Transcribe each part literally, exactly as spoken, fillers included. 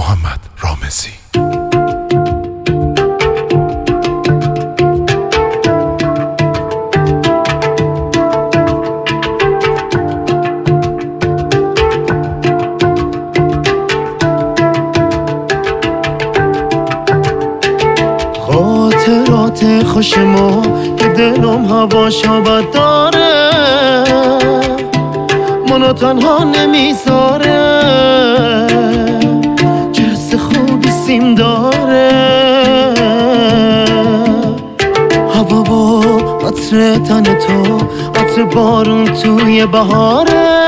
محمد رامزی. خاطرات خوش ما که دلم هواشو بد داره، منو تنها نمیذاره، چه حس خوبی سیم داره، هوا با عطر تن تو، عطر بارون توی بهاره،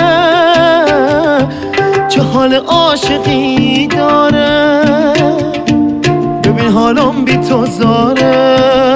چه حال عاشقی داره، ببین حالم بی تو زاره.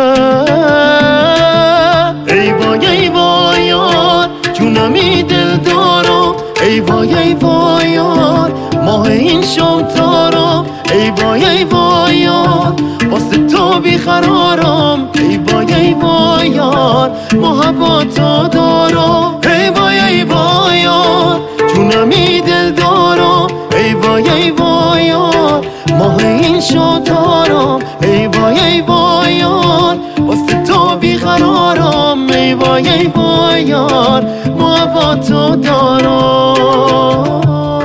ای وای ای وای یار جونمی دل دارم، ای وای ای وای یار ماه این شام تارم، ای وای ای وای یار واسه تو بیقرارم، ای وای ای وای یار محبتو دارم، ای وای ای وای یار جونمی دل دارم، ای وای ای وای یار ماه این شام تارم، ای وای ای وای یار واسه تو بیقرارم، ای وای ای وای یار محبتو دارم.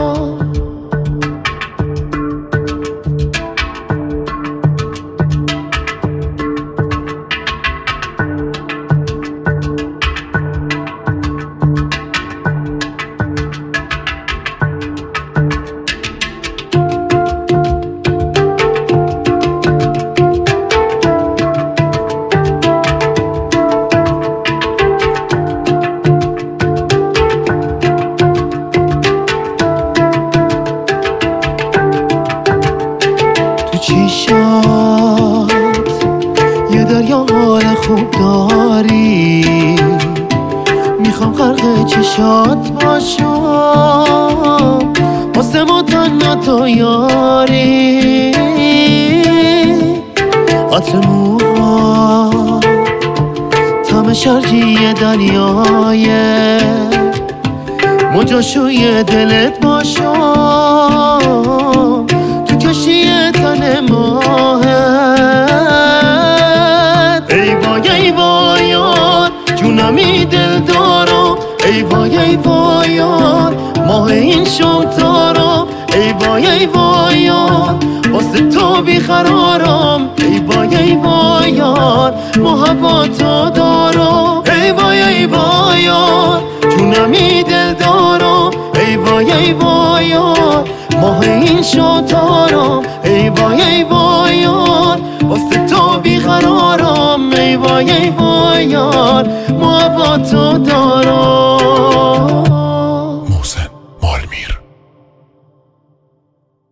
چیشات یه دریا حال خوب داری، میخوام غرق چشات باشم، واسه ما تنها تو یاری، عطر موها طعم شرجی دریایه، موجاشوی دلت باشم، تو کشی تن ماهت، ای وای ای وای یار جونمی دل دارم، ای وای ای وای یار ماه این شام تارم، ای وای ای وای یار واسه تو بیقرارم، ای وای ای وای یار محبتو دارم، ای وای ای وای یار جونمی دل دارم، ای وای ای وای یار ماه این شام تارم، ای وای ای وای یار واسه تو بیقرارم، ای وای ای وای یار محبتو دارم.